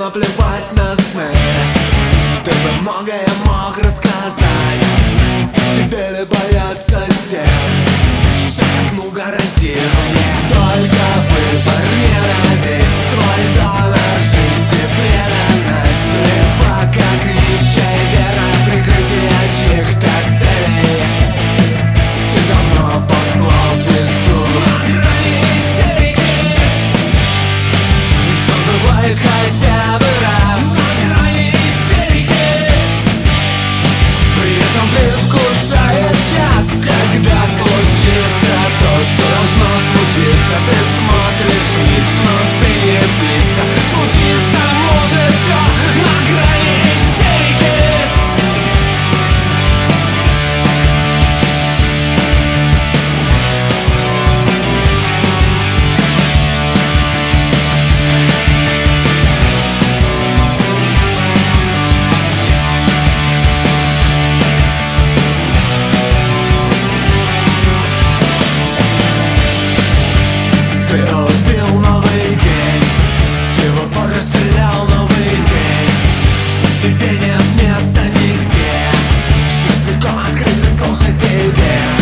наплевать на сны. Ты бы многое мог рассказать. Тебе ли бояться стен? Шагну гарантирует только выбор, ненависть. Твой донор жизни, преданность. Слепа, как нищая вера, прикрытие чьих-то целей. Ты давно послал звезду на грани истерики. Ведь он бывает хотя бы раз на грани истерики. При этом предвкушает час, когда случится то, что должно случиться. Ты смотришь вниз, но ты не птица. Случится может все на грани истерики. Ты убил новый день, ты в упор расстрелял новый день. Тебе нет места нигде, что языком открыто слушать тебе.